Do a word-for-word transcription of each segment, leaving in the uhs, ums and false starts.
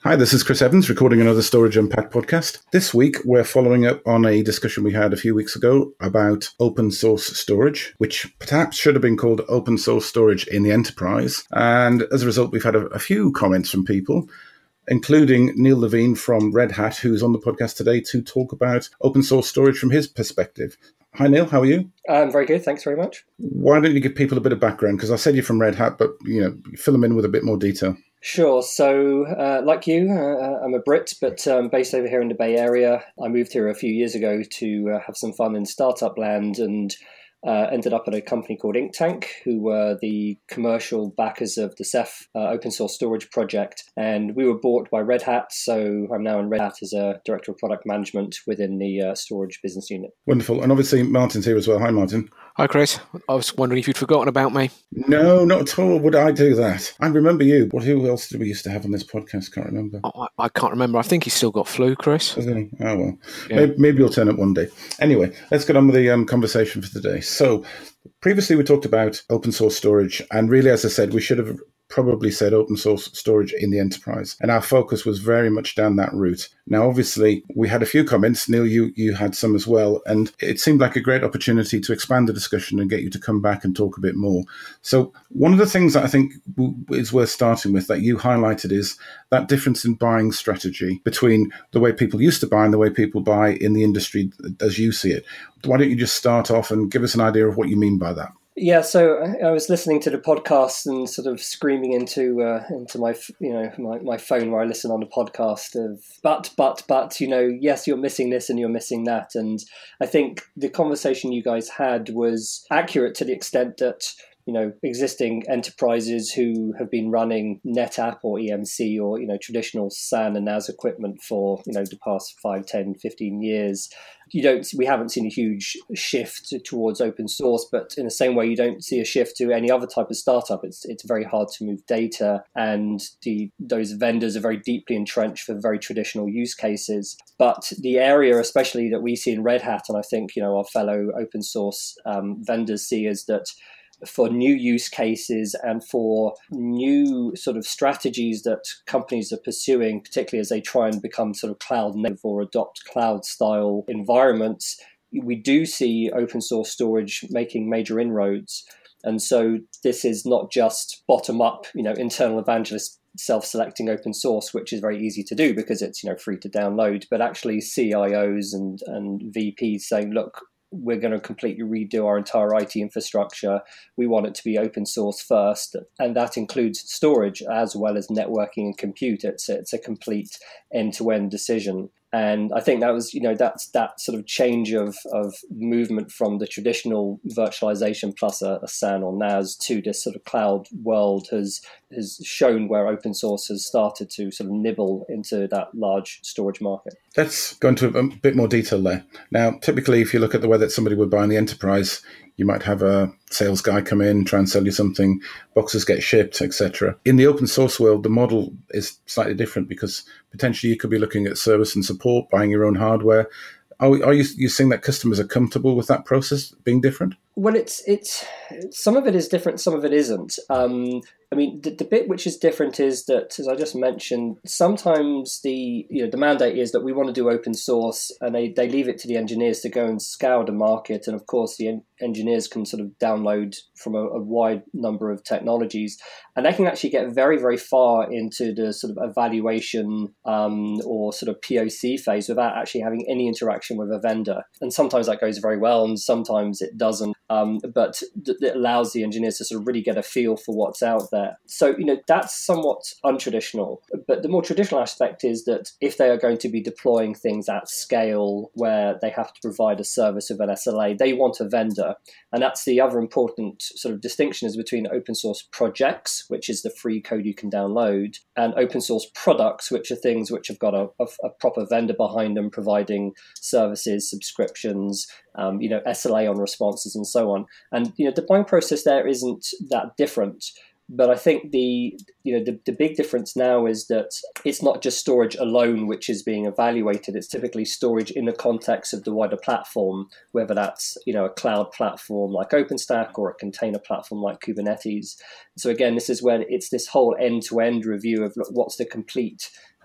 Hi, this is Chris Evans recording another Storage Unpacked podcast. This week, we're following up on a discussion we had a few weeks ago about open source storage, which perhaps should have been called open source storage in the enterprise. And as a result, we've had a, a few comments from people, including Neil Levine from Red Hat, who's on the podcast today to talk about open source storage from his perspective. Hi, Neil. How are you? I'm very good. Thanks very much. Why don't you give people a bit of background? Because I said you're from Red Hat, but you know, fill them in with a bit more detail. Sure. So, uh, like you, uh, I'm a Brit, but um, based over here in the Bay Area. I moved here a few years ago to uh, have some fun in startup land and uh, ended up at a company called Inktank, who were the commercial backers of the Ceph uh, open source storage project. And we were bought by Red Hat, so I'm now in Red Hat as a Director of Product Management within the uh, storage business unit. Wonderful. And obviously, Martin's here as well. Hi, Martin. Hi, Chris. I was wondering if you'd forgotten about me. No, not at all. Would I do that? I remember you. Well, who else did we used to have on this podcast? Can't remember. I, I can't remember. I think he's still got flu, Chris. Has he? Oh, well. Yeah. Maybe, maybe you'll turn up one day. Anyway, let's get on with the um, conversation for today. So, previously we talked about open source storage. And really, as I said, we should have probably said open source storage in the enterprise. And our focus was very much down that route. Now, obviously, we had a few comments. Neil, you, you had some as well. And it seemed like a great opportunity to expand the discussion and get you to come back and talk a bit more. So one of the things that I think is worth starting with that you highlighted is that difference in buying strategy between the way people used to buy and the way people buy in the industry as you see it. Why don't you just start off and give us an idea of what you mean by that? Yeah, so I was listening to the podcast and sort of screaming into uh, into my you know my, my phone where I listen on the podcast of but but but you know yes you're missing this and you're missing that, and I think the conversation you guys had was accurate to the extent that you know existing enterprises who have been running NetApp or E M C or you know traditional S A N and N A S equipment for you know the past five, ten, fifteen years. You don't. We haven't seen a huge shift towards open source, but in the same way, you don't see a shift to any other type of startup. It's it's very hard to move data, and the those vendors are very deeply entrenched for very traditional use cases. But the area, especially that we see in Red Hat, and I think you know our fellow open source um, vendors see, is that for new use cases and for new sort of strategies that companies are pursuing, particularly as they try and become sort of cloud native or adopt cloud style environments, we do see open source storage making major inroads. And so this is not just bottom up, you know, internal evangelists self-selecting open source, which is very easy to do because it's, you know, free to download, but actually C I Os and, and V Ps saying, look, we're going to completely redo our entire I T infrastructure. We want it to be open source first, and that includes storage as well as networking and compute. It's a, it's a complete end-to-end decision. And I think that was, you know, that's that sort of change of, of movement from the traditional virtualization plus a, a S A N or N A S to this sort of cloud world has has shown where open source has started to sort of nibble into that large storage market. Let's go into a bit more detail there. Now, typically, if you look at the way that somebody would buy in the enterprise, you might have a sales guy come in, try and sell you something, boxes get shipped, et cetera. In the open source world, the model is slightly different because potentially you could be looking at service and support, buying your own hardware. Are, are you, you seeing that customers are comfortable with that process being different? Well, it's it's some of it is different, some of it isn't. Um, I mean, the, the bit which is different is that, as I just mentioned, sometimes the you know the mandate is that we want to do open source, and they, they leave it to the engineers to go and scour the market. And of course, the en- engineers can sort of download from a, a wide number of technologies, and they can actually get very, very far into the sort of evaluation um, or sort of P O C phase without actually having any interaction with a vendor. And sometimes that goes very well, and sometimes it doesn't. Um, but th- it allows the engineers to sort of really get a feel for what's out there. So, you know, that's somewhat untraditional. But the more traditional aspect is that if they are going to be deploying things at scale where they have to provide a service with an S L A, they want a vendor. And that's the other important sort of distinction is between open source projects, which is the free code you can download, and open source products, which are things which have got a, a, a proper vendor behind them, providing services, subscriptions, um, you know, S L A on responses and so on. And, you know, the buying process there isn't that different. But I think the you know the, the big difference now is that it's not just storage alone which is being evaluated. It's typically storage in the context of the wider platform, whether that's you know a cloud platform like OpenStack or a container platform like Kubernetes. So again, this is where it's this whole end-to-end review of look, what's the complete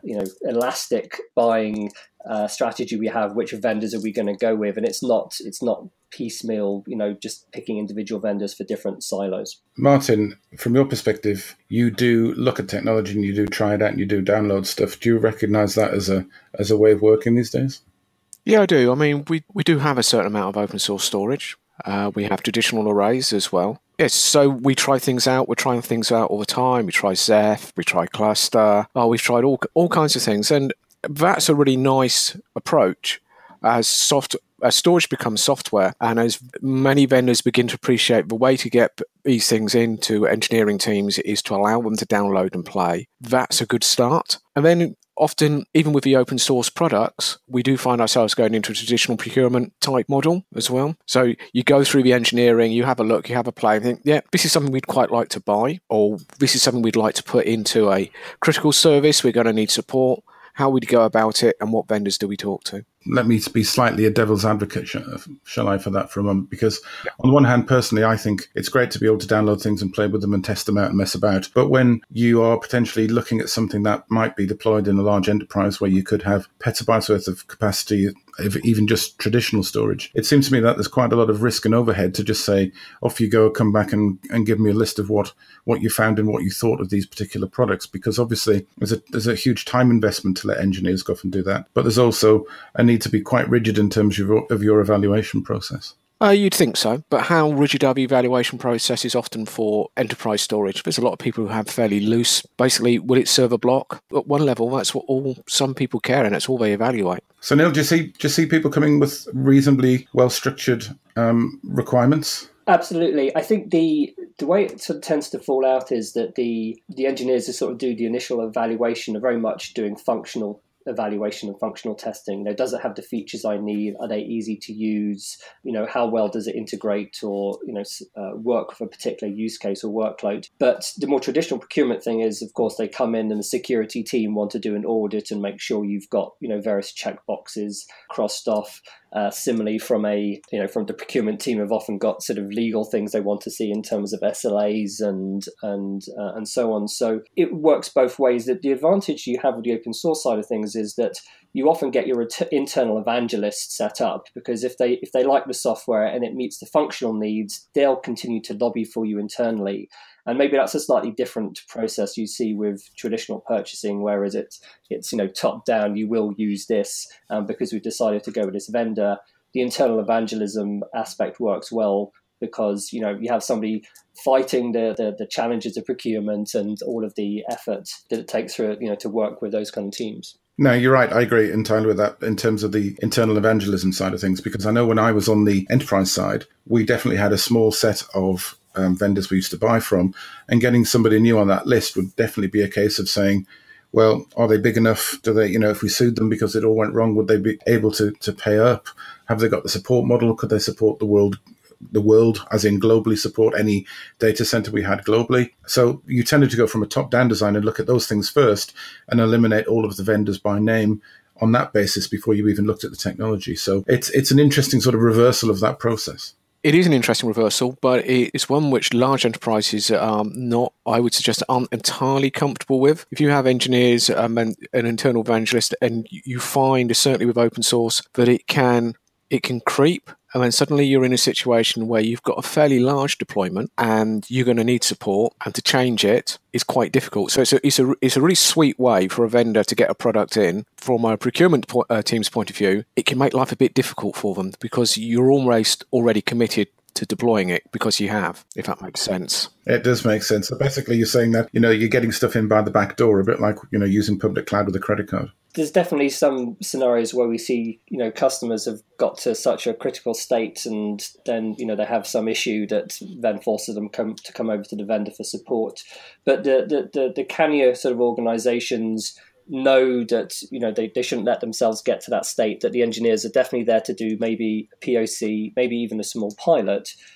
you know, elastic buying uh, strategy we have. Which vendors are we going to go with? And it's not it's not piecemeal, you know, just picking individual vendors for different silos. Martin, from your perspective, you do look at technology and you do try it out and you do download stuff. Do you recognise that as a as a way of working these days? Yeah, I do. I mean, we, we do have a certain amount of open source storage. Uh, we have traditional arrays as well. Yes, so we try things out. We're trying things out all the time. We try Zeph, we try Cluster. Oh, we've tried all all kinds of things, and that's a really nice approach. As soft as storage becomes software, and as many vendors begin to appreciate the way to get these things into engineering teams is to allow them to download and play. That's a good start, and then. Often, even with the open source products, we do find ourselves going into a traditional procurement type model as well. So you go through the engineering, you have a look, you have a play, and think, yeah, this is something we'd quite like to buy, or this is something we'd like to put into a critical service. We're going to need support. How would we go about it, and what vendors do we talk to? Let me be slightly a devil's advocate, shall I, for that for a moment? Because yeah. on the one hand, personally, I think it's great to be able to download things and play with them and test them out and mess about. But when you are potentially looking at something that might be deployed in a large enterprise where you could have petabytes worth of capacity, if even just traditional storage, it seems to me that there's quite a lot of risk and overhead to just say, off you go, come back and, and give me a list of what, what you found and what you thought of these particular products. Because obviously there's a, there's a huge time investment to let engineers go off and do that. But there's also a need to be quite rigid in terms of your, of your evaluation process. Uh, you'd think so, but how rigid are the evaluation processes often for enterprise storage? There's a lot of people who have fairly loose, basically, will it serve a block? At one level, that's what all some people care, and that's all they evaluate. So Neil, do you see, do you see people coming with reasonably well-structured um, requirements? Absolutely. I think the the way it sort of tends to fall out is that the, the engineers who sort of do the initial evaluation are very much doing functional evaluation and functional testing. You know, does it have the features I need? Are they easy to use? You know, how well does it integrate or, you know, uh, work with a particular use case or workload? But the more traditional procurement thing is, of course, they come in and the security team want to do an audit and make sure you've got, you know, various check boxes crossed off. Uh, similarly, from a you know from the procurement team, have often got sort of legal things they want to see in terms of S L As and and uh, and so on. So it works both ways. That the advantage you have with the open source side of things is that you often get your ret- internal evangelists set up, because if they if they like the software and it meets the functional needs, they'll continue to lobby for you internally. And maybe that's a slightly different process you see with traditional purchasing, whereas it's, it's you know, top down, you will use this um, because we've decided to go with this vendor. The internal evangelism aspect works well because, you know, you have somebody fighting the, the, the challenges of procurement and all of the effort that it takes for, you know, to work with those kind of teams. No, you're right. I agree entirely with that in terms of the internal evangelism side of things, because I know when I was on the enterprise side, we definitely had a small set of um, vendors we used to buy from, and getting somebody new on that list would definitely be a case of saying, well, are they big enough? Do they, you know, if we sued them because it all went wrong, would they be able to, to pay up? Have they got the support model? Could they support the world, the world as in globally support any data center we had globally? So you tended to go from a top-down design and look at those things first and eliminate all of the vendors by name on that basis before you even looked at the technology. So it's it's an interesting sort of reversal of that process. It is an interesting reversal, but it's one which large enterprises are not, I would suggest, aren't entirely comfortable with. If you have engineers um, and an internal evangelist, and you find, certainly with open source, that it can it can creep, and then suddenly you're in a situation where you've got a fairly large deployment and you're going to need support, and to change it is quite difficult. So it's a, it's a, it's a really sweet way for a vendor to get a product in. From a procurement po- uh, team's point of view, it can make life a bit difficult for them because you're almost already committed to deploying it because you have, if that makes sense. It does make sense. So basically you're saying that, you know, you're getting stuff in by the back door, a bit like, you know, using public cloud with a credit card. There's definitely some scenarios where we see, you know, customers have got to such a critical state and then, you know, they have some issue that then forces them come, to come over to the vendor for support. But the the the, the Canio sort of organizations know that, you know, they, they shouldn't let themselves get to that state, that the engineers are definitely there to do maybe a P O C, maybe even a small pilot,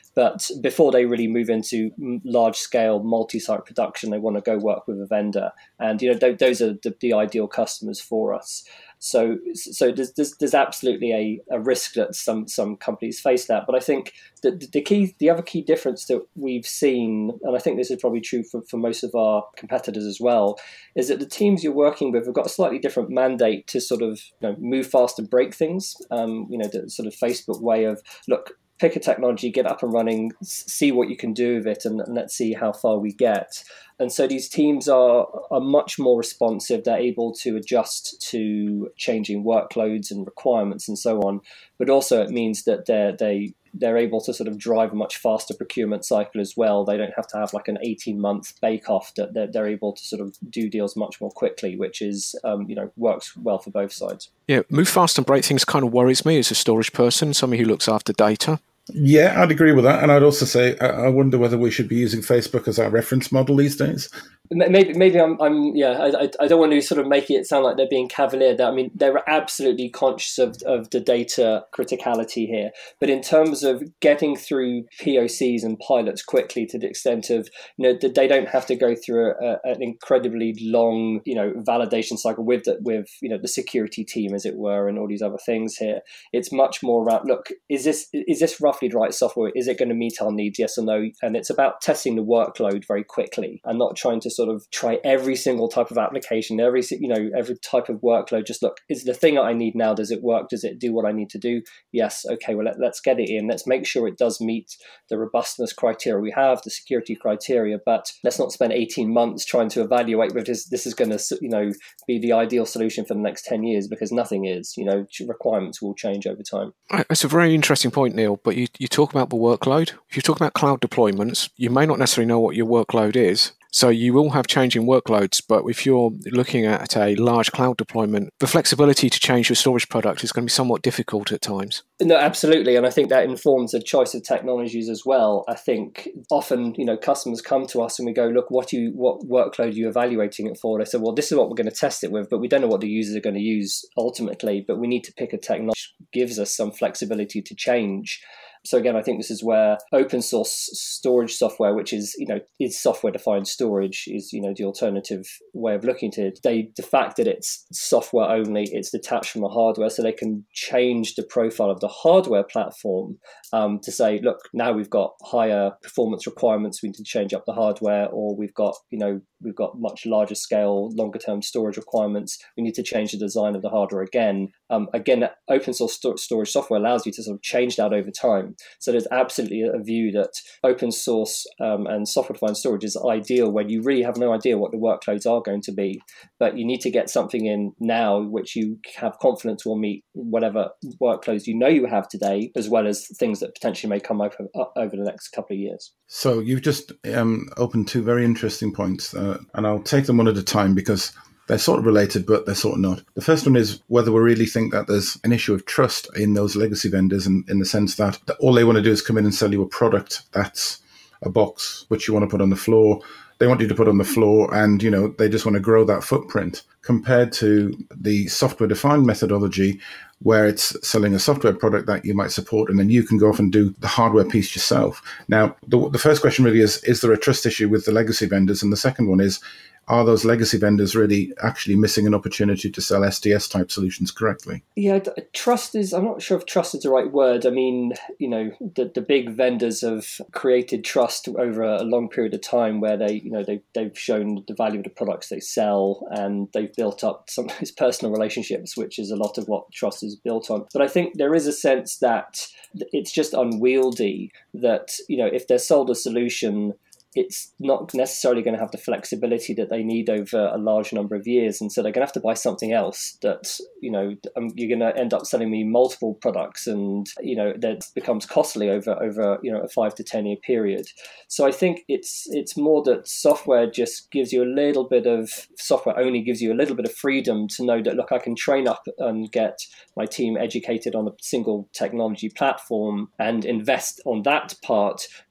But before they really move into large-scale multi-site production, they want to go work with a vendor. And, you know, th- those are the, the ideal customers for us. So, so there's, there's, there's absolutely a, a risk that some some companies face that. But I think the, the key, the other key difference that we've seen, and I think this is probably true for, for most of our competitors as well, is that the teams you're working with have got a slightly different mandate to sort of, you know, move fast and break things. Um, you know, the sort of Facebook way of, look, pick a technology, get up and running, see what you can do with it, and, and let's see how far we get. And so these teams are are much more responsive. They're able to adjust to changing workloads and requirements and so on. But also it means that they're they they're able to sort of drive a much faster procurement cycle as well. They don't have to have like an eighteen month bake off. That they're, they're able to sort of do deals much more quickly, which is um, you know works well for both sides. Yeah, move fast and break things kind of worries me as a storage person, somebody who looks after data. Yeah, I'd agree with that. And I'd also say, I wonder whether we should be using Facebook as our reference model these days. Maybe, maybe I'm, I'm yeah. I, I don't want to sort of make it sound like they're being cavalier. I mean, they're absolutely conscious of, of the data criticality here. But in terms of getting through P O Cs and pilots quickly, to the extent of, you know, that they don't have to go through a, an incredibly long, you know, validation cycle with the, with you know the security team, as it were, and all these other things here. It's much more around, look, is this is this roughly the right software? Is it going to meet our needs? Yes or no? And it's about testing the workload very quickly and not trying to sort of try every single type of application, every you know every type of workload. Just look, is the thing that I need now, does it work? Does it do what I need to do? Yes. Okay, well, let, let's get it in. Let's make sure it does meet the robustness criteria we have, the security criteria, but let's not spend eighteen months trying to evaluate whether this, this is going to you know be the ideal solution for the next ten years, because nothing is. You know, requirements will change over time. That's a very interesting point, Neil, but you, you talk about the workload. If you talk about cloud deployments, you may not necessarily know what your workload is. So you will have changing workloads, but if you're looking at a large cloud deployment, the flexibility to change your storage product is going to be somewhat difficult at times. No, absolutely. And I think that informs the choice of technologies as well. I think often, you know, customers come to us and we go, look, what you what workload are you evaluating it for? They say, well, this is what we're going to test it with, but we don't know what the users are going to use ultimately, but we need to pick a technology that gives us some flexibility to change. So again, I think this is where open source storage software, which is, you know, is software defined storage, is, you know, the alternative way of looking at it. They, the fact that it's software only, it's detached from the hardware, so they can change the profile of the hardware platform um, to say, look, now we've got higher performance requirements, we need to change up the hardware, or we've got, you know, we've got much larger scale, longer term storage requirements, we need to change the design of the hardware again. Um, again, open source st- storage software allows you to sort of change that over time. So there's absolutely a view that open source um, and software-defined storage is ideal when you really have no idea what the workloads are going to be, but you need to get something in now which you have confidence will meet whatever workloads you know you have today, as well as things that potentially may come over, over the next couple of years. So you've just um, opened two very interesting points, uh, and I'll take them one at a time because they're sort of related, but they're sort of not. The first one is whether we really think that there's an issue of trust in those legacy vendors, in, in the sense that, that all they want to do is come in and sell you a product that's a box which you want to put on the floor. They want you to put on the floor, and, you know, they just want to grow that footprint, compared to the software-defined methodology where it's selling a software product that you might support, and then you can go off and do the hardware piece yourself. Now, the, the first question really is, is there a trust issue with the legacy vendors? And the second one is, are those legacy vendors really actually missing an opportunity to sell S D S-type solutions correctly? Yeah, trust is, I'm not sure if trust is the right word. I mean, you know, the, the big vendors have created trust over a long period of time where they, you know, they, they've shown the value of the products they sell, and they've built up some of these personal relationships, which is a lot of what trust is built on. But I think there is a sense that it's just unwieldy that, you know, if they're sold a solution, it's not necessarily going to have the flexibility that they need over a large number of years. And so they're going to have to buy something else that, you know, um, you're going to end up selling me multiple products, and, you know, that becomes costly over, over, you know, a five to ten year period. So I think it's, it's more that software just gives you a little bit of, software only gives you a little bit of freedom to know that, look, I can train up and get my team educated on a single technology platform and invest on that part.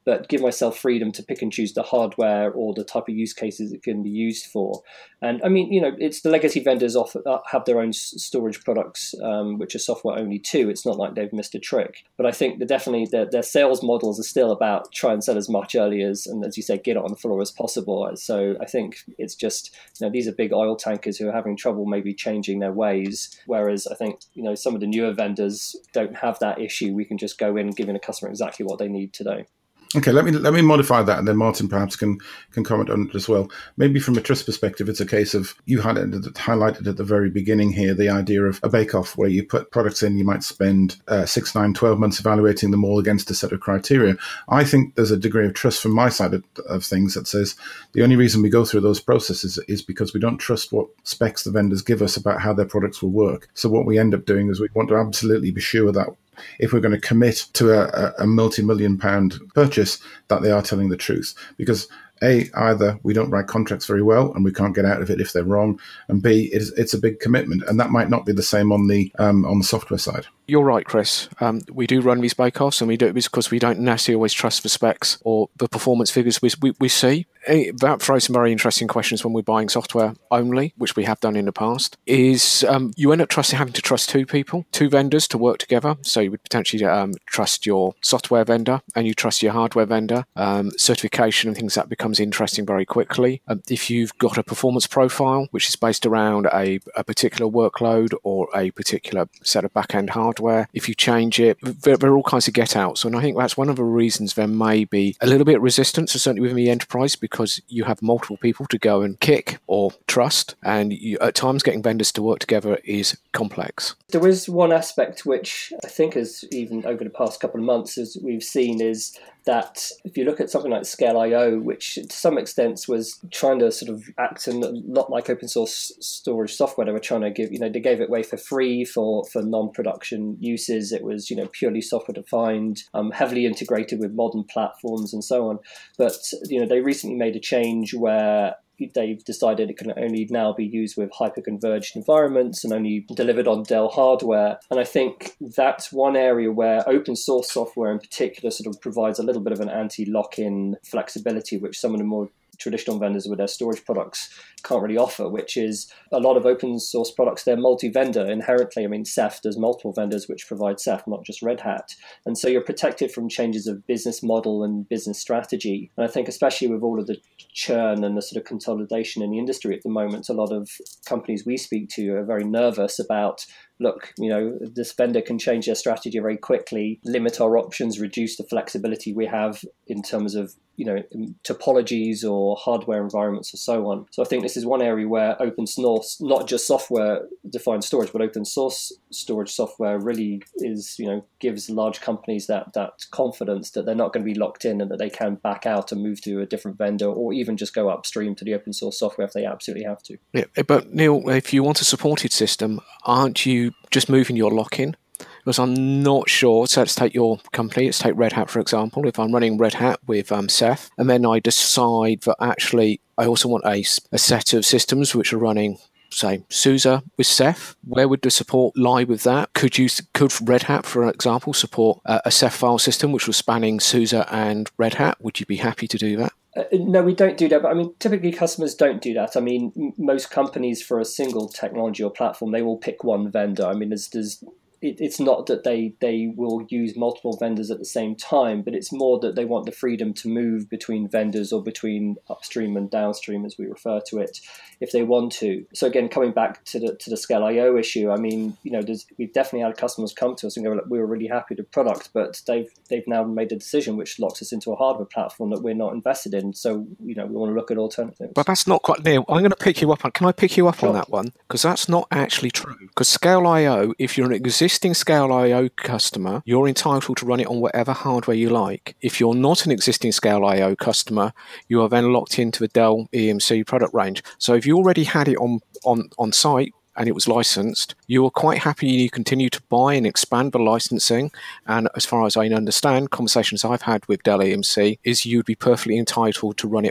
but give myself freedom to pick and choose the hardware or the type of use cases it can be used for. And I mean, you know, it's the legacy vendors often have their own storage products, um, which are software only too. It's not like they've missed a trick. But I think that definitely their, their sales models are still about try and sell as much early as, and as you say, get it on the floor as possible. So I think it's just, you know, these are big oil tankers who are having trouble maybe changing their ways. Whereas I think, you know, some of the newer vendors don't have that issue. We can just go in giving a customer exactly what they need today. Okay, let me let me modify that, and then Martin perhaps can can comment on it as well. Maybe from a trust perspective, it's a case of you highlighted, highlighted at the very beginning here the idea of a bake-off where you put products in, you might spend uh, six, nine, twelve months evaluating them all against a set of criteria. I think there's a degree of trust from my side of, of things that says the only reason we go through those processes is because we don't trust what specs the vendors give us about how their products will work. So what we end up doing is we want to absolutely be sure that if we're going to commit to a, a multi-million pound purchase, that they are telling the truth. Because A, either we don't write contracts very well and we can't get out of it if they're wrong, and B, it's, it's a big commitment, and that might not be the same on the um, on the software side. You're right, Chris. Um, we do run these bake-offs, and we do it because we don't necessarily always trust the specs or the performance figures we, we, we see. That throws some very interesting questions when we're buying software only, which we have done in the past, is um, you end up trusting having to trust two people, two vendors to work together. So you would potentially um, trust your software vendor and you trust your hardware vendor. Um, certification and things that becomes interesting very quickly. Um, if you've got a performance profile, which is based around a, a particular workload or a particular set of back-end hardware, if you change it, there, there are all kinds of get-outs. And I think that's one of the reasons there may be a little bit of resistance, certainly within the enterprise, because you have multiple people to go and kick or trust, and you, at times getting vendors to work together is complex. There is one aspect which I think is even over the past couple of months, as we've seen, is that if you look at something like Scale dot I O, which to some extent was trying to sort of act a lot like open source storage software, they were trying to give, you know, they gave it away for free for, for non-production uses. It was, you know, purely software defined, um, heavily integrated with modern platforms and so on. But, you know, they recently made a change where they've decided it can only now be used with hyper-converged environments and only delivered on Dell hardware. And I think that's one area where open source software in particular sort of provides a little bit of an anti-lock-in flexibility, which some of the more traditional vendors with their storage products can't really offer, which is a lot of open source products, they're multi-vendor inherently. I mean, Ceph, there's multiple vendors which provide Ceph, not just Red Hat. And so you're protected from changes of business model and business strategy. And I think especially with all of the churn and the sort of consolidation in the industry at the moment, a lot of companies we speak to are very nervous about, look, you know, this vendor can change their strategy very quickly, limit our options, reduce the flexibility we have in terms of, you know, topologies or hardware environments or so on. So I think this is one area where open source, not just software-defined storage, but open source storage software really is, you know, gives large companies that that confidence that they're not going to be locked in and that they can back out and move to a different vendor or even just go upstream to the open source software if they absolutely have to. Yeah, but Neil, if you want a supported system, aren't you just moving your lock-in? Because I'm not sure, so let's take your company, let's take Red Hat for example. If I'm running Red Hat with um, Ceph, and then I decide that actually I also want a, a set of systems which are running, say, SUSE with Ceph, where would the support lie with that? Could you, could Red Hat, for example, support a, a Ceph file system which was spanning SUSE and Red Hat? Would you be happy to do that? Uh, no, we don't do that. But I mean, typically customers don't do that. I mean, m- most companies for a single technology or platform, they will pick one vendor. I mean, there's, there's it, it's not that they, they will use multiple vendors at the same time, but it's more that they want the freedom to move between vendors or between upstream and downstream, as we refer to it, if they want to. So again, coming back to the to the Scale dot I O issue, I mean, you know, there's, we've definitely had customers come to us and go, look, we were really happy with the product, but they've they've now made a decision which locks us into a hardware platform that we're not invested in. So, you know, we want to look at alternatives. But that's not quite, Neil, I'm going to pick you up on, can I pick you up Sure. on that one? Because that's not actually true. Because Scale dot I O, if you're an existing Scale dot I O customer, you're entitled to run it on whatever hardware you like. If you're not an existing Scale dot I O customer, you are then locked into the Dell E M C product range. So if you already had it on, on, on site and it was licensed, you are quite happy you continue to buy and expand the licensing. And as far as I understand, conversations I've had with Dell E M C is you'd be perfectly entitled to run it on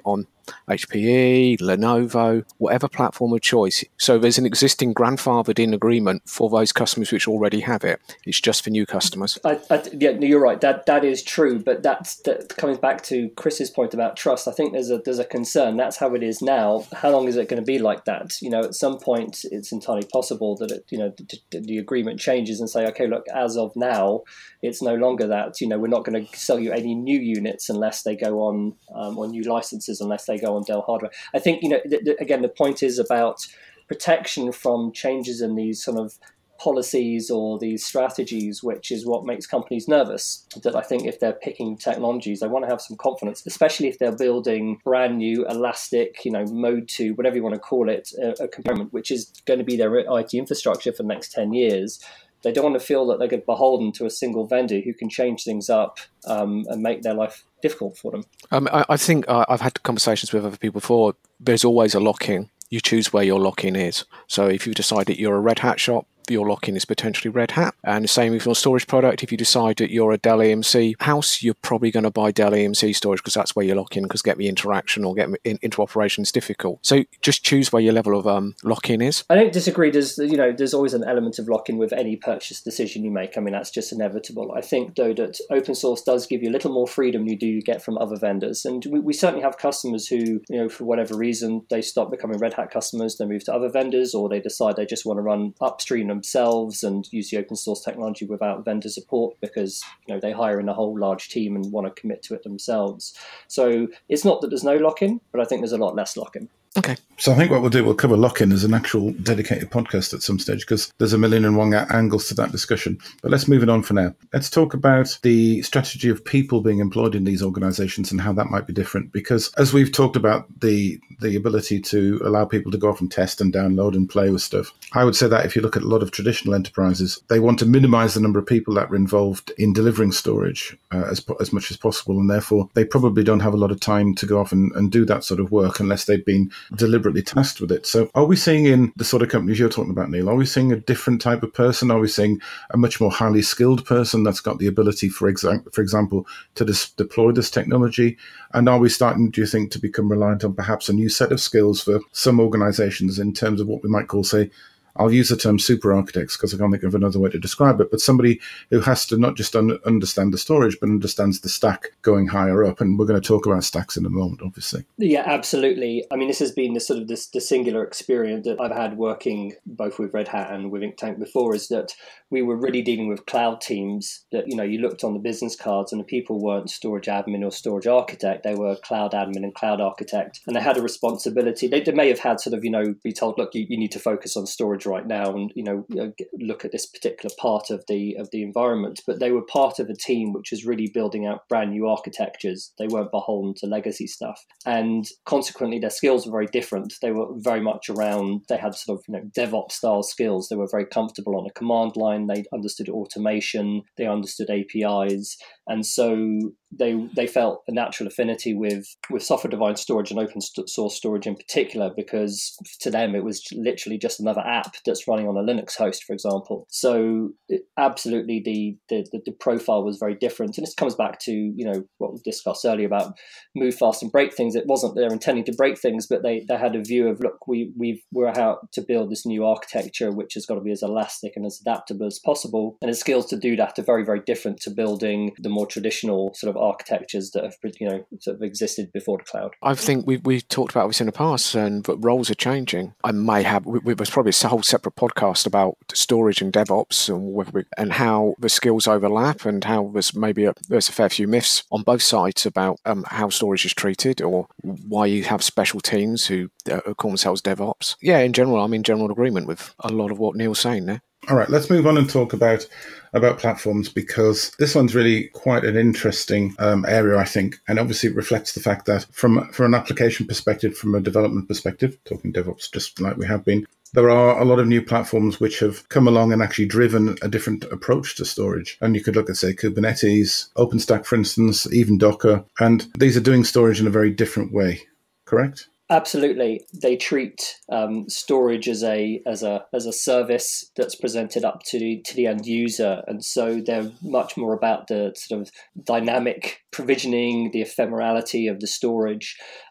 H P E, Lenovo, whatever platform of choice. So there's an existing grandfathered in agreement for those customers which already have it. It's just for new customers. I, I, yeah, you're right. That that is true. But that's that, coming back to Chris's point about trust. I think there's a there's a concern. That's how it is now. How long is it going to be like that? You know, at some point, it's entirely possible that it, you know the, the agreement changes and say, okay, look, as of now, it's no longer that. You know, we're not going to sell you any new units unless they go on um, or new licenses unless they go on Dell hardware. I think you know th- th- again the point is about protection from changes in these sort of policies or these strategies, which is what makes companies nervous. That I think if they're picking technologies, they want to have some confidence, especially if they're building brand new, elastic, you know, mode two, whatever you want to call it, a, a component, which is going to be their I T infrastructure for the next ten years. They don't want to feel that they get beholden to a single vendor who can change things up um, and make their life difficult for them. Um, I, I think uh, I've had conversations with other people before. There's always a lock-in. You choose where your lock-in is. So if you decide that you're a Red Hat shop, your lock-in is potentially Red Hat. And the same with your storage product. If you decide that you're a Dell E M C house, you're probably going to buy Dell E M C storage because that's where your lock-in, because get the interaction or get in, interoperation is difficult. So just choose where your level of um, lock-in is. I don't disagree. There's, you know, there's always an element of lock-in with any purchase decision you make. I mean, that's just inevitable. I think, though, that open source does give you a little more freedom you do get from other vendors. And we, we certainly have customers who, you know, for whatever reason, they stop becoming Red Hat customers, they move to other vendors, or they decide they just want to run upstream themselves and use the open source technology without vendor support because, you know, they hire in a whole large team and want to commit to it themselves. So it's not that there's no lock-in, but I think there's a lot less lock-in. Okay. So I think what we'll do, we'll cover lock-in as an actual dedicated podcast at some stage because there's a million and one angles to that discussion. But let's move it on for now. Let's talk about the strategy of people being employed in these organizations and how that might be different. Because as we've talked about the the ability to allow people to go off and test and download and play with stuff, I would say that if you look at a lot of traditional enterprises, they want to minimize the number of people that are involved in delivering storage uh, as as much as possible. And therefore, they probably don't have a lot of time to go off and, and do that sort of work unless they've been deliberately tasked with it. So are we seeing in the sort of companies you're talking about, Neil, are we seeing a different type of person? Are we seeing a much more highly skilled person that's got the ability, for, exa- for example, to dis- deploy this technology? And are we starting, do you think, to become reliant on perhaps a new set of skills for some organizations in terms of what we might call, say, I'll use the term super architects because I can't think of another way to describe it, but somebody who has to not just un- understand the storage, but understands the stack going higher up. And we're going to talk about stacks in a moment, obviously. Yeah, absolutely. I mean, this has been the sort of this the singular experience that I've had working both with Red Hat and with Inktank before, is that we were really dealing with cloud teams that, you know, you looked on the business cards and the people weren't storage admin or storage architect. They were cloud admin and cloud architect. And they had a responsibility. They, they may have had sort of, you know, be told, look, you, you need to focus on storage right now and, you know, look at this particular part of the of the environment. But they were part of a team which was really building out brand new architectures. They weren't beholden to legacy stuff. And consequently, their skills were very different. They were very much around, they had sort of, you know, DevOps style skills. They were very comfortable on a command line. They understood automation. They understood A P Is. And so they they felt a natural affinity with, with software-defined storage and open source storage in particular, because to them it was literally just another app that's running on a Linux host, for example. So it, absolutely the, the the profile was very different. And this comes back to, you know, what we discussed earlier about move fast and break things. It wasn't they're intending to break things, but they, they had a view of, look, we we've, we're out to build this new architecture, which has got to be as elastic and as adaptable as possible. And the skills to do that are very, very different to building the more traditional sort of architectures that have, you know, sort of existed before the cloud. I think we we talked about this in the past, and that roles are changing. I may have we, we, there's probably a whole separate podcast about storage and DevOps and whether we, and how the skills overlap, and how there's maybe a, there's a fair few myths on both sides about um, how storage is treated, or why you have special teams who uh, call themselves DevOps. Yeah, in general, I'm in general agreement with a lot of what Neil's saying there. All right, let's move on and talk about about platforms, because this one's really quite an interesting um, area, I think, and obviously it reflects the fact that from from an application perspective, from a development perspective, talking DevOps just like we have been, there are a lot of new platforms which have come along and actually driven a different approach to storage. And you could look at, say, Kubernetes, OpenStack, for instance, even Docker, and these are doing storage in a very different way, correct? Absolutely, they treat um, storage as a as a as a service that's presented up to the, to the end user, and so they're much more about the sort of dynamic provisioning, the ephemerality of the storage.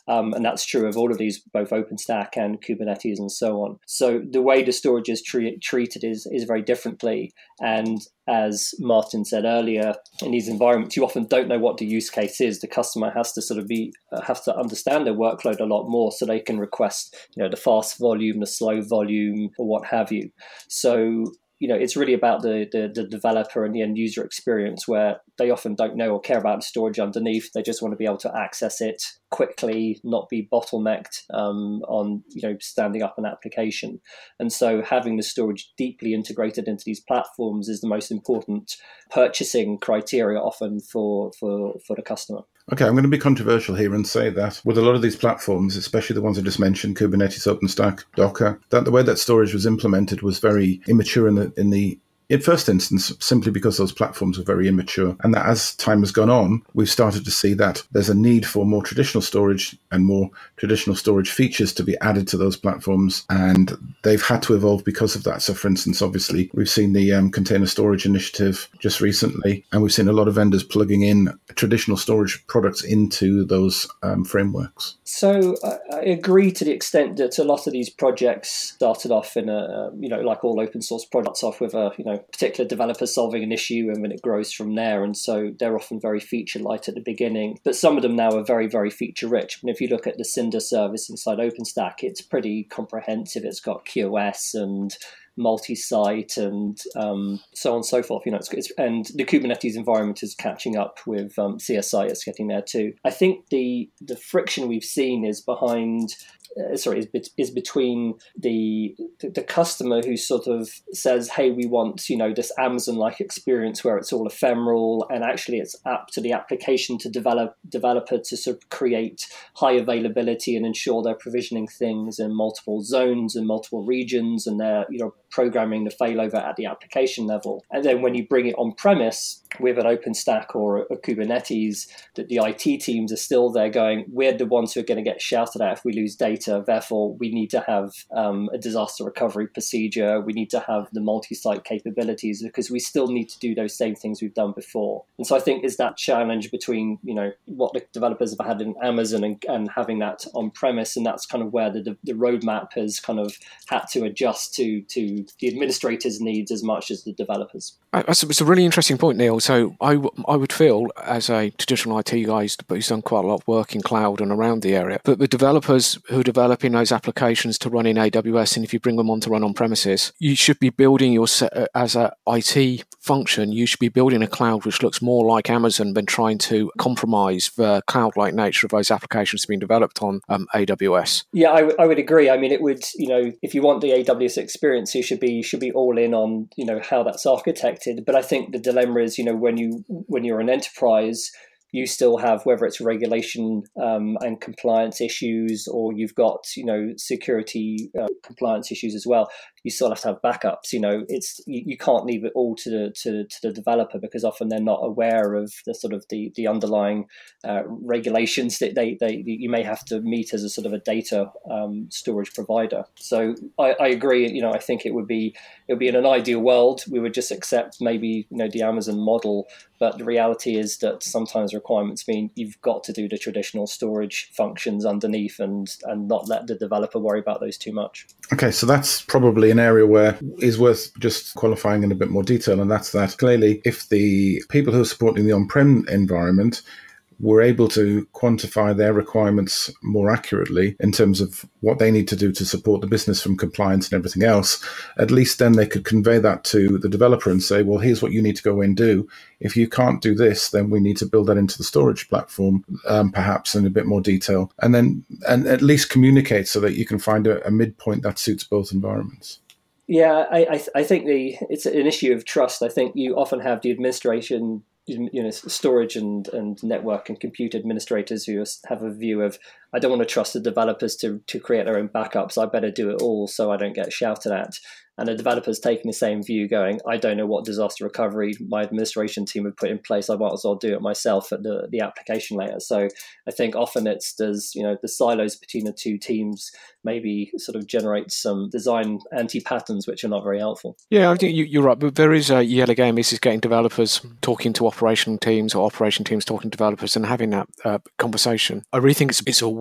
Um, and that's true of all of these, both OpenStack and Kubernetes and so on. So the way the storage is tre- treated is, is very differently. And as Martin said earlier, in these environments, you often don't know what the use case is. The customer has to sort of be, uh, have to understand their workload a lot more so they can request, you know, the fast volume, the slow volume, or what have you. So, you know, it's really about the, the the developer and the end user experience, where they often don't know or care about the storage underneath. They just want to be able to access it quickly, not be bottlenecked um, on, you know, standing up an application. And so having the storage deeply integrated into these platforms is the most important purchasing criteria often for for, for the customer. Okay, I'm going to be controversial here and say that with a lot of these platforms, especially the ones I just mentioned, Kubernetes, OpenStack, Docker, that the way that storage was implemented was very immature in the in the in first instance, simply because those platforms were very immature. And that as time has gone on, we've started to see that there's a need for more traditional storage and more traditional storage features to be added to those platforms. And they've had to evolve because of that. So for instance, obviously, we've seen the um, container storage initiative just recently, and we've seen a lot of vendors plugging in traditional storage products into those um, frameworks. So I, I agree to the extent that a lot of these projects started off in a, you know, like all open source projects, off with a, you know, particular developer solving an issue, and then it grows from there. And so they're often very feature light at the beginning, but some of them now are very, very feature rich. And if you look at the Cinder service inside OpenStack, it's pretty comprehensive. It's got Q O S and multi-site and um, so on and so forth. You know, it's, it's, and the Kubernetes environment is catching up with um, C S I. It's getting there too. I think the the friction we've seen is behind. Uh, sorry, is, is between the the customer who sort of says, "Hey, we want, you know, this Amazon-like experience where it's all ephemeral, and actually it's up to the application to develop developer to sort of create high availability and ensure they're provisioning things in multiple zones and multiple regions, and they're, you know, programming the failover at the application level." And then when you bring it on premise with an OpenStack or a, a Kubernetes, that the I T teams are still there going, "We're the ones who are going to get shouted at if we lose data. Therefore, we need to have um, a disaster recovery procedure. We need to have the multi-site capabilities because we still need to do those same things we've done before." And so I think is that challenge between, you know, what the developers have had in Amazon and, and having that on premise, and that's kind of where the the roadmap has kind of had to adjust to to the administrators' needs as much as the developers. That's a, it's a really interesting point, Neil. So I, w- I would feel, as a traditional I T guy who's done quite a lot of work in cloud and around the area, but the developers who are developing those applications to run in A W S, and if you bring them on to run on premises, you should be building your set, as a I T function, you should be building a cloud which looks more like Amazon than trying to compromise the cloud-like nature of those applications being developed on um, A W S. Yeah, I, w- I would agree. I mean, it would, you know, if you want the A W S experience, you should be you should be all in on, you know, how that's architected. But I think the dilemma is, you know, when you when you're an enterprise, you still have, whether it's regulation um, and compliance issues, or you've got, you know, security uh, compliance issues as well. You still have to have backups. You know, it's you, you can't leave it all to the to, to the developer, because often they're not aware of the sort of the the underlying uh, regulations that they they you may have to meet as a sort of a data um, storage provider. So I, I agree. You know, I think it would be it would be in an ideal world we would just accept maybe, you know, the Amazon model, but the reality is that sometimes requirements mean you've got to do the traditional storage functions underneath and and not let the developer worry about those too much. Okay, so that's probably an area where is worth just qualifying in a bit more detail, and that's that clearly if the people who are supporting the on-prem environment were able to quantify their requirements more accurately in terms of what they need to do to support the business from compliance and everything else, at least then they could convey that to the developer and say, well, here's what you need to go and do. If you can't do this, then we need to build that into the storage platform, um, perhaps in a bit more detail, and then and at least communicate so that you can find a, a midpoint that suits both environments. Yeah, I, I, I think the it's an issue of trust. I think you often have the administration, you know, storage and, and network and compute administrators who have a view of, I don't want to trust the developers to to create their own backups. I better do it all so I don't get shouted at. And the developers taking the same view, going, I don't know what disaster recovery my administration team have put in place. I might as well do it myself at the, the application layer. So I think often it's there's, you know, the silos between the two teams maybe sort of generate some design anti-patterns which are not very helpful. Yeah, I think you, you're right. But there is a yet again, this is getting developers talking to operational teams or operation teams talking to developers and having that uh, conversation. I really think it's, it's a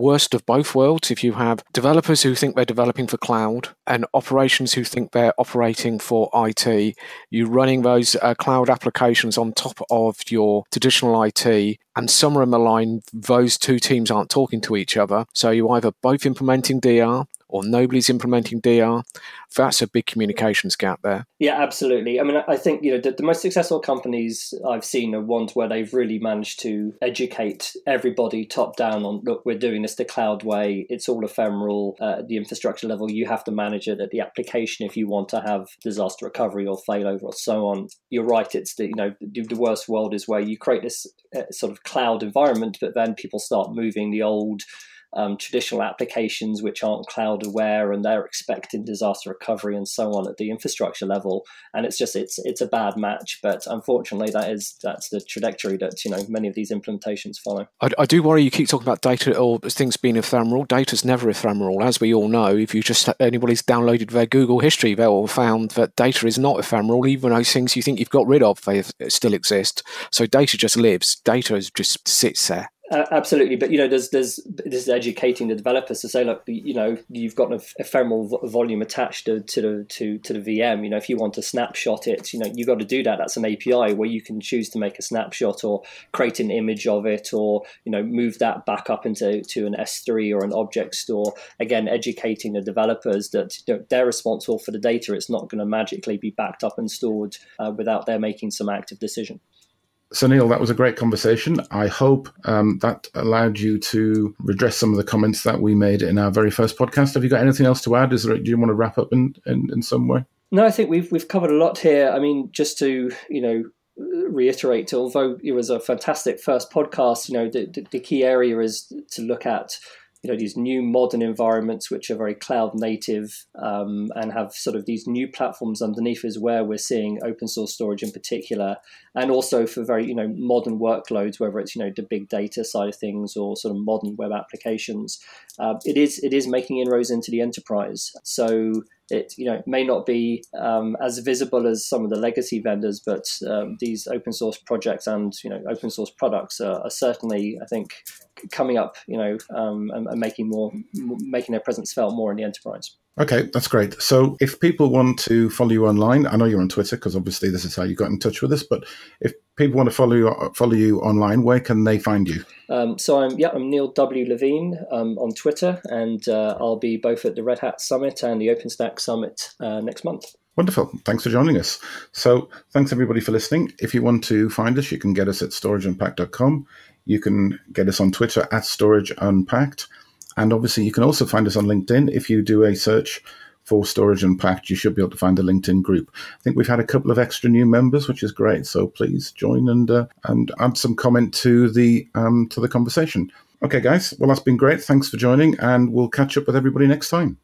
worst of both worlds. If you have developers who think they're developing for cloud and operations who think they're operating for I T, you're running those uh, cloud applications on top of your traditional I T, and somewhere in the line, those two teams aren't talking to each other. So you're either both implementing D R or nobody's implementing D R. That's a big communications gap there. Yeah, absolutely. I mean, I think, you know, the, the most successful companies I've seen are ones where they've really managed to educate everybody top down on, look, we're doing this the cloud way. It's all ephemeral. Uh, at the infrastructure level, you have to manage it at the application if you want to have disaster recovery or failover or so on. You're right. It's the, you know, the, the worst world is where you create this uh, sort of cloud environment, but then people start moving the old Um, traditional applications which aren't cloud aware, and they're expecting disaster recovery and so on at the infrastructure level, and it's just it's it's a bad match. But unfortunately, that is that's the trajectory that, you know, many of these implementations follow. I, I do worry you keep talking about data or things being ephemeral. Data's never ephemeral, as we all know. If you just anybody's downloaded their Google history, they'll have found that data is not ephemeral. Even those things you think you've got rid of, they still exist. So data just lives. Data just sits there. Uh, absolutely, but you know, there's there's this is educating the developers to say, look, you know, you've got an ephemeral vo- volume attached to, to the to to the V M. You know, if you want to snapshot it, you know, you got to do that. That's an A P I where you can choose to make a snapshot or create an image of it, or, you know, move that back up into to an S three or an object store. Again, educating the developers that, you know, they're responsible for the data. It's not going to magically be backed up and stored uh, without their making some active decision. So, Neil, that was a great conversation. I hope um, that allowed you to redress some of the comments that we made in our very first podcast. Have you got anything else to add? Is there, do you want to wrap up in, in, in some way? No, I think we've we've covered a lot here. I mean, just to, you know, reiterate, although it was a fantastic first podcast, you know, the, the, the key area is to look at, you know, these new modern environments which are very cloud native um, and have sort of these new platforms underneath is where we're seeing open source storage in particular, and also for very, you know, modern workloads, whether it's, you know, the big data side of things or sort of modern web applications. Uh, it is it is making inroads into the enterprise. So it, you know, may not be um, as visible as some of the legacy vendors, but um, these open source projects and, you know, open source products are, are certainly, I think, coming up, you know, um, and, and making more, making their presence felt more in the enterprise. Okay, that's great. So if people want to follow you online, I know you're on Twitter because obviously this is how you got in touch with us, but if people want to follow you, follow you online, where can they find you? Um, so I'm, yeah, I'm Neil W. Levine um, on Twitter, and uh, I'll be both at the Red Hat Summit and the OpenStack Summit uh, next month. Wonderful. Thanks for joining us. So thanks everybody for listening. If you want to find us, you can get us at storage unpacked dot com. You can get us on Twitter at Storage Unpacked. And obviously, you can also find us on LinkedIn. If you do a search for Storage Unpacked, you should be able to find the LinkedIn group. I think we've had a couple of extra new members, which is great. So please join and uh, and add some comment to the um, to the conversation. Okay, guys. Well, that's been great. Thanks for joining, and we'll catch up with everybody next time.